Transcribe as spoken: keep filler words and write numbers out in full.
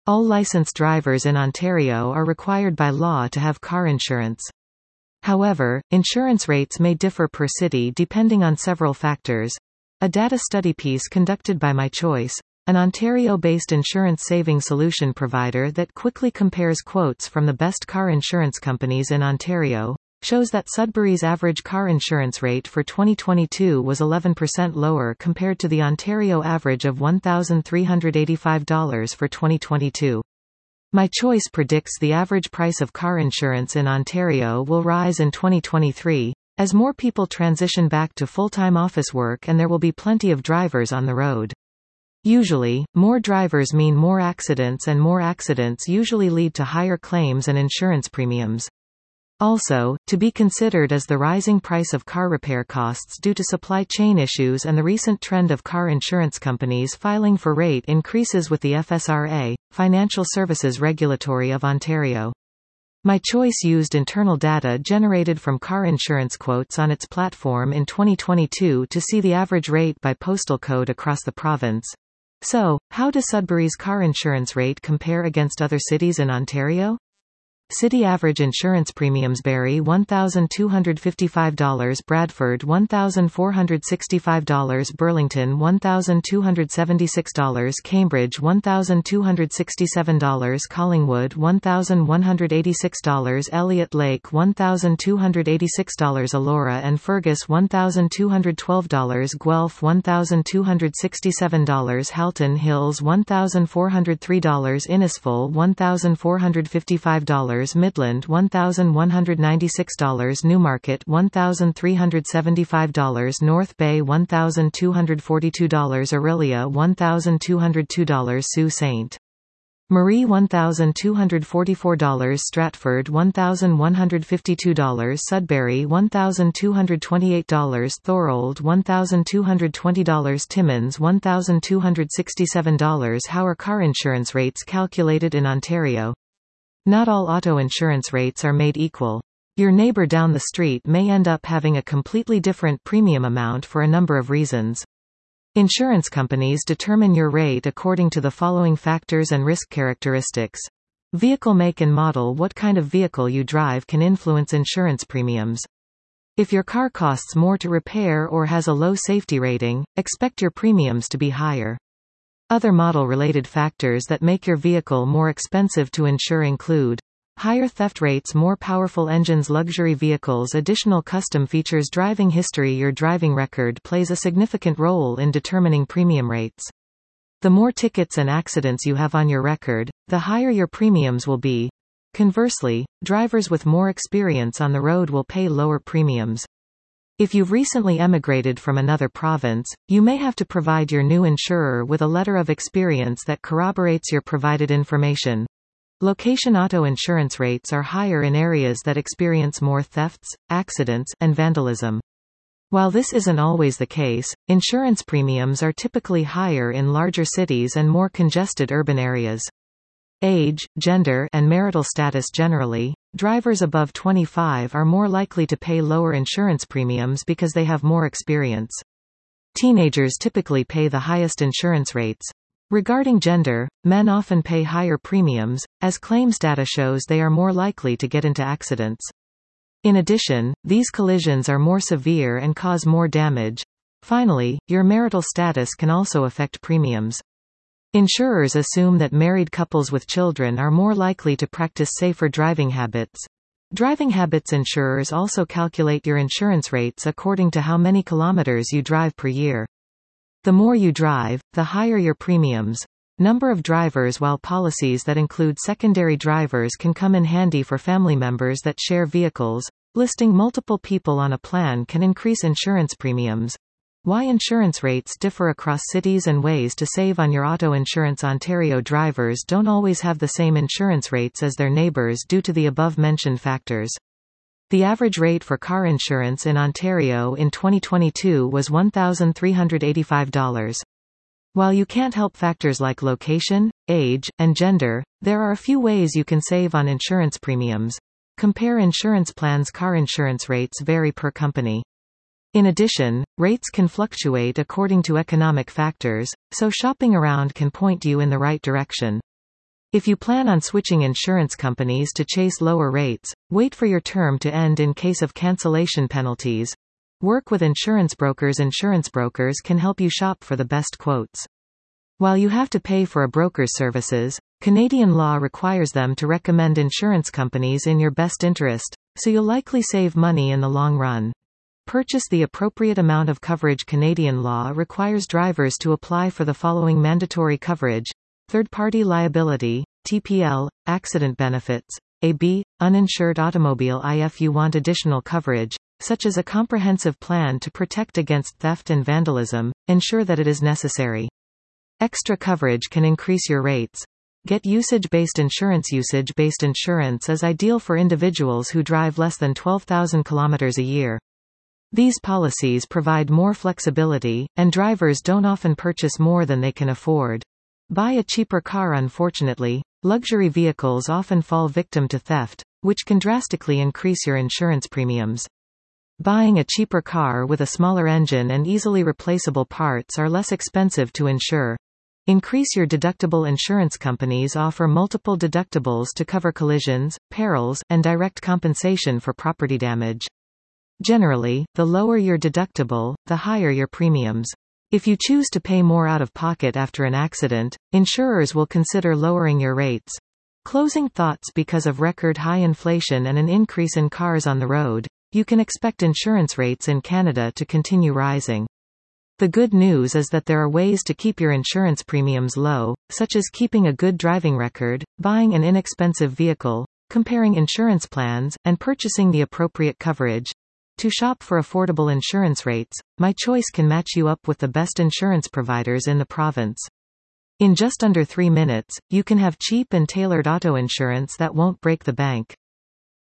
All licensed drivers in Ontario are required by law to have car insurance. However, insurance rates may differ per city depending on several factors. A data study piece conducted by MyChoice, an Ontario-based insurance saving solution provider that quickly compares quotes from the best car insurance companies in Ontario, shows that Sudbury's average car insurance rate for twenty twenty-two was eleven percent lower compared to the Ontario average of one thousand three hundred eighty-five dollars for twenty twenty-two. MyChoice predicts the average price of car insurance in Ontario will rise in twenty twenty-three, as more people transition back to full-time office work and there will be plenty of drivers on the road. Usually, more drivers mean more accidents, and more accidents usually lead to higher claims and insurance premiums. Also, to be considered is the rising price of car repair costs due to supply chain issues and the recent trend of car insurance companies filing for rate increases with the F S R A, Financial Services Regulatory of Ontario. MyChoice used internal data generated from car insurance quotes on its platform in twenty twenty-two to see the average rate by postal code across the province. So, how does Sudbury's car insurance rate compare against other cities in Ontario? City average insurance premiums: Barrie one thousand two hundred fifty-five dollars, Bradford one thousand four hundred sixty-five dollars, Burlington one thousand two hundred seventy-six dollars, Cambridge one thousand two hundred sixty-seven dollars, Collingwood one thousand one hundred eighty-six dollars, Elliott Lake one thousand two hundred eighty-six dollars, Elora and Fergus one thousand two hundred twelve dollars, Guelph one thousand two hundred sixty-seven dollars, Halton Hills one thousand four hundred three dollars, Innisfil one thousand four hundred fifty-five dollars, Midland one thousand one hundred ninety-six dollars, Newmarket one thousand three hundred seventy-five dollars, North Bay one thousand two hundred forty-two dollars, Orillia one thousand two hundred two dollars, Sault Ste. Marie one thousand two hundred forty-four dollars, Stratford one thousand one hundred fifty-two dollars, Sudbury one thousand two hundred twenty-eight dollars, Thorold one thousand two hundred twenty dollars, Timmins one thousand two hundred sixty-seven dollars. How are car insurance rates calculated in Ontario? Not all auto insurance rates are made equal. Your neighbor down the street may end up having a completely different premium amount for a number of reasons. Insurance companies determine your rate according to the following factors and risk characteristics. Vehicle make and model: what kind of vehicle you drive can influence insurance premiums. If your car costs more to repair or has a low safety rating, expect your premiums to be higher. Other model-related factors that make your vehicle more expensive to insure include higher theft rates, more powerful engines, luxury vehicles, additional custom features, driving history. Your driving record plays a significant role in determining premium rates. The more tickets and accidents you have on your record, the higher your premiums will be. Conversely, drivers with more experience on the road will pay lower premiums. If you've recently emigrated from another province, you may have to provide your new insurer with a letter of experience that corroborates your provided information. Location auto insurance rates are higher in areas that experience more thefts, accidents, and vandalism. While this isn't always the case, insurance premiums are typically higher in larger cities and more congested urban areas. Age, gender, and marital status: generally, drivers above twenty-five are more likely to pay lower insurance premiums because they have more experience. Teenagers typically pay the highest insurance rates. Regarding gender, men often pay higher premiums, as claims data shows they are more likely to get into accidents. In addition, these collisions are more severe and cause more damage. Finally, your marital status can also affect premiums. Insurers assume that married couples with children are more likely to practice safer driving habits. Driving habits: insurers also calculate your insurance rates according to how many kilometers you drive per year. The more you drive, the higher your premiums. Number of drivers: while policies that include secondary drivers can come in handy for family members that share vehicles, listing multiple people on a plan can increase insurance premiums. Why insurance rates differ across cities and ways to save on your auto insurance: Ontario drivers don't always have the same insurance rates as their neighbors due to the above-mentioned factors. The average rate for car insurance in Ontario in twenty twenty-two was one thousand three hundred eighty-five dollars. While you can't help factors like location, age, and gender, there are a few ways you can save on insurance premiums. Compare insurance plans. Car insurance rates vary per company. In addition, rates can fluctuate according to economic factors, so shopping around can point you in the right direction. If you plan on switching insurance companies to chase lower rates, wait for your term to end in case of cancellation penalties. Work with insurance brokers. Insurance brokers can help you shop for the best quotes. While you have to pay for a broker's services, Canadian law requires them to recommend insurance companies in your best interest, so you'll likely save money in the long run. Purchase the appropriate amount of coverage. Canadian law requires drivers to apply for the following mandatory coverage: third-party liability, T P L, accident benefits, A B, uninsured automobile. If you want additional coverage, such as a comprehensive plan to protect against theft and vandalism, ensure that it is necessary. Extra coverage can increase your rates. Get usage-based insurance. Usage-based insurance is ideal for individuals who drive less than twelve thousand kilometers a year. These policies provide more flexibility, and drivers don't often purchase more than they can afford. Buy a cheaper car. Unfortunately, luxury vehicles often fall victim to theft, which can drastically increase your insurance premiums. Buying a cheaper car with a smaller engine and easily replaceable parts are less expensive to insure. Increase your deductible. Insurance companies offer multiple deductibles to cover collisions, perils, and direct compensation for property damage. Generally, the lower your deductible, the higher your premiums. If you choose to pay more out of pocket after an accident, insurers will consider lowering your rates. Closing thoughts. Because of record high inflation and an increase in cars on the road, you can expect insurance rates in Canada to continue rising. The good news is that there are ways to keep your insurance premiums low, such as keeping a good driving record, buying an inexpensive vehicle, comparing insurance plans, and purchasing the appropriate coverage. To shop for affordable insurance rates, My Choice can match you up with the best insurance providers in the province. In just under three minutes, you can have cheap and tailored auto insurance that won't break the bank.